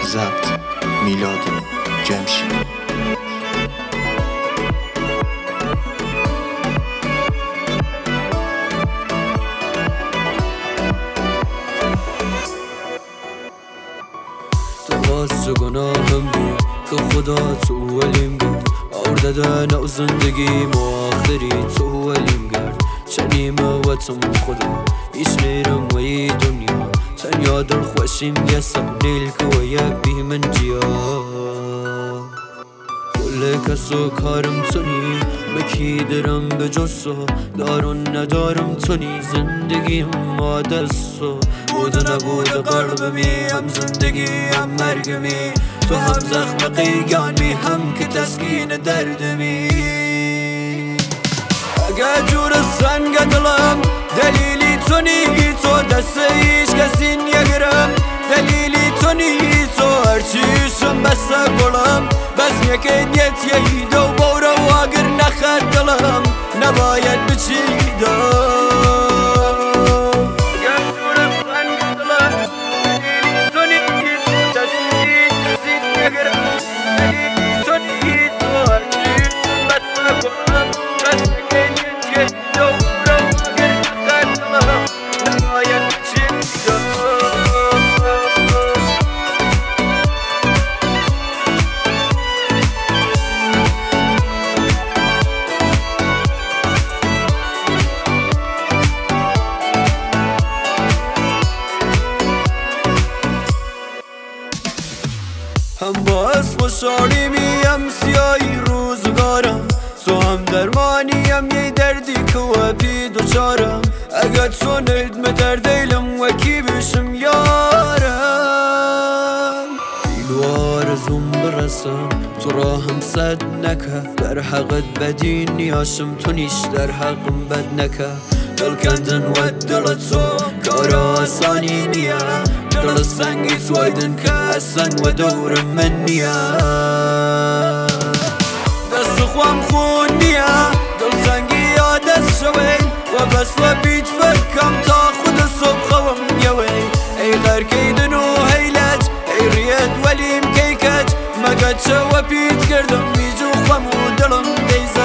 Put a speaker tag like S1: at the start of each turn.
S1: ضبط میلاد جمشید.
S2: واسه گناهم بود که خدا تو ولیم کرد، آورددن او زندگی آخری تو ولیم کرد. چنیم وطم خدا ایش نیرم وی دنیا، تنیا در خوشیم یه سبنیل که و یک بی من جیا. کل کسو کارم تونی مکی درم به جسو، دارون ندارم تونی زندگیم ما دستو. بود و نبود قلبمی هم زندگی هم مرگمی، تو هم زخم قیگانی هم که تسکین دردمی. اگه جور سنگ دلم دلیلی تونی تو، دست ایش کسی نگرم دلیلی تونی تو. هرچیشم بسته گلم بس یکی دیت یهی دو بورا و اگر نخد دلم نباید بچیدم. هم باز خوشحالیم هم سیاهی روزگارم، تو هم درمانیم یه دردی که و بی دوچارم. اگه تو ندم دردیلم و کی بشم یارم، بیلوار زوم برسم تو راهم صد نکه. در حقت بدی نیاشم تو نیش در حقم بد نکه. دل کندن و دل تو کار آسانی نیا، دل سنگی تویدن که اصلا و دور من نیا. دست خوام خون نیا دل سنگی یا دست شوی و بس و بیت فکم تا خود صبح خوام یوی. ای غرکیدن و هیلج ای ریت ولیم کیکج، مگد شو و بیت کردم بیجو خوام و دلم دیز